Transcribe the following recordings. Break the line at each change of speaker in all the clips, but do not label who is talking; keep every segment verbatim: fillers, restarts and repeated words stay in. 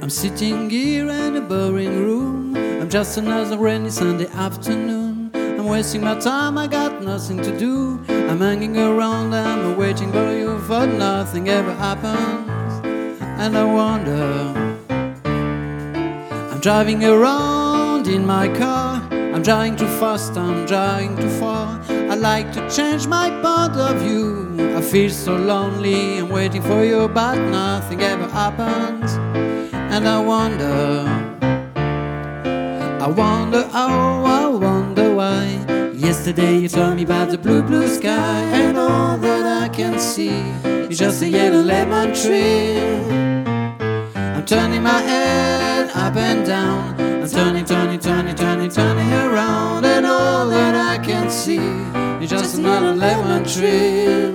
I'm sitting here in a boring room. I'm just another rainy Sunday afternoon. I'm wasting my time, I got nothing to do. I'm hanging around, I'm waiting for you, but nothing ever happens. And I wonder, I'm driving around in my car. I'm driving too fast, I'm driving too far. I like to change my point of view. I feel so lonely, I'm waiting for you, but nothing ever happens. And I wonder, I wonder how, I wonder why. Yesterday you told me about the blue, blue sky, and all that I can see is just a yellow lemon tree. I'm turning my head up and down. I'm turning, turning, turning, turning, turning around, and all that I can see is just another lemon tree.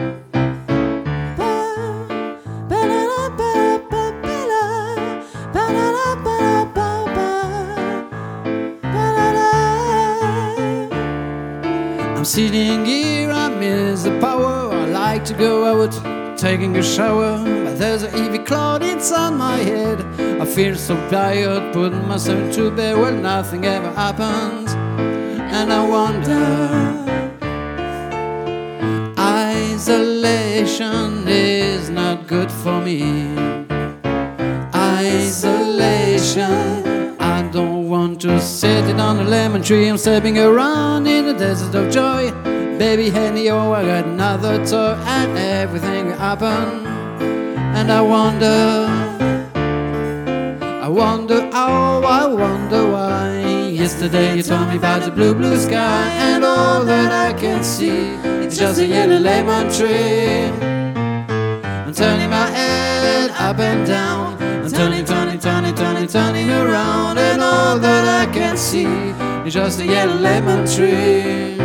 I'm sitting here, I miss the power. I like to go out, taking a shower, but there's a heavy cloud inside my head. I feel so tired, putting myself to bed. Well, nothing ever happens. And I wonder, isolation is not good for me. Isolation, I don't want to sit it on a lemon tree. I'm stepping around in the desert of joy. Baby, honey, oh, I got another toy, and everything will happen. And I wonder, I wonder how, I wonder why. Yesterday you told me about the blue, blue sky, and all that I can see is just a yellow lemon tree. I'm turning my head up and down. I'm turning, turning, turning, turning, turning around, and all that I can see is just a yellow lemon tree.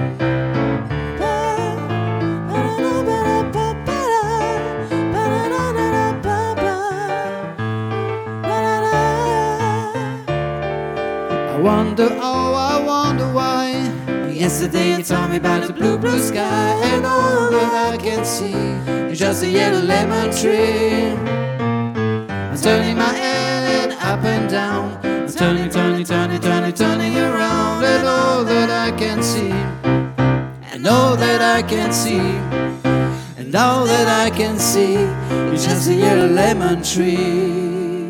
I wonder, oh, I wonder why. Yesterday you told me about the blue, blue sky, and all that I can see is just a yellow lemon tree. I'm turning my head up and down. I'm turning, turning, turning, turning, turning around, and all that I can see, and all that I can see, and all that I can see is just a yellow lemon tree.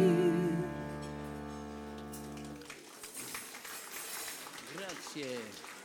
Grazie.